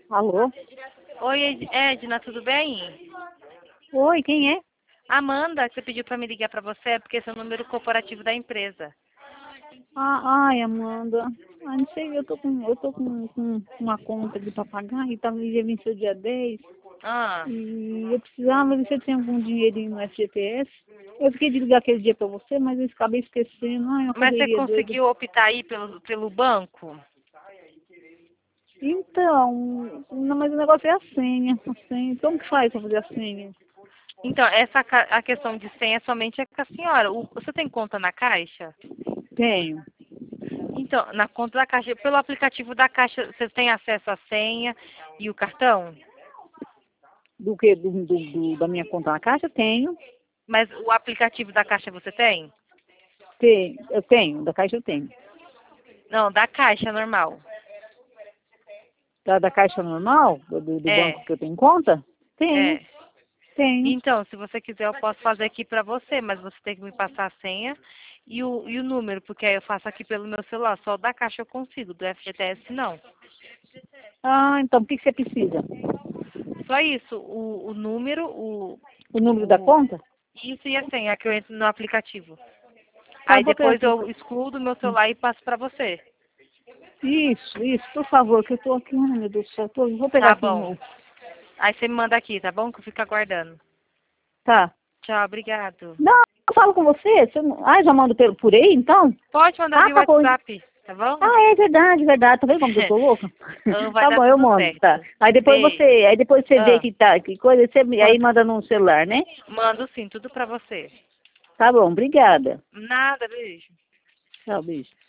Alô? Oi, Edna, tudo bem? Oi, quem é? Amanda, que você pediu para me ligar para você, é porque esse é o número corporativo da empresa. Ai, Amanda. Ah, não sei, eu tô com uma conta aqui pra pagar e ia vencer o dia 10 Ah, e eu precisava ver se eu tinha algum dinheirinho no FGTS. Eu fiquei de ligar aquele dia pra você, mas eu acabei esquecendo. Ai, uma mas você correria doida. conseguiu optar aí pelo banco? Então, não, mas o negócio é a senha. A senha. Como que faz pra fazer a senha? Então, a questão de senha somente é com a senhora. Você tem conta na Caixa? Tenho. Então, na conta da Caixa, pelo aplicativo da Caixa, você tem acesso à senha e o cartão? Do que? Da minha conta na Caixa? Tenho. Mas o aplicativo da Caixa você tem? Tenho. Eu tenho. Da Caixa eu tenho. Não, da Caixa normal. Da Caixa normal? Do banco É, que eu tenho conta? Tenho. é. Tenho. Então, se você quiser, eu posso fazer aqui para você, mas você tem que me passar a senha e o número, porque aí eu faço aqui pelo meu celular. Só o da Caixa eu consigo, do FGTS não. Ah, então o que você precisa? Só isso, o número, O número da o, conta? isso e a senha que eu entro no aplicativo. Tá, Aí vou pegar depois aqui. eu excluo do meu celular e passo para você. Isso, por favor, que eu tô aqui, ai meu Deus do céu, vou pegar Tá aqui bom. no. Aí você me manda aqui, tá bom? Que eu fico aguardando. Tá. Tchau, obrigado. Não, eu falo com você. Já mando por aí, então? Pode mandar Ah, via tá bom. WhatsApp, tá bom? Ah, é verdade, verdade. Tá vendo como que eu sou louca? Então vai Tá dar bom, eu tudo mando, tá. certo. Beijo. Aí depois você vê Ah, que tá, que coisa, aí quanto? manda no celular, né? Mando sim, tudo pra você. Tá bom, obrigada. Nada, beijo. Tchau, beijo.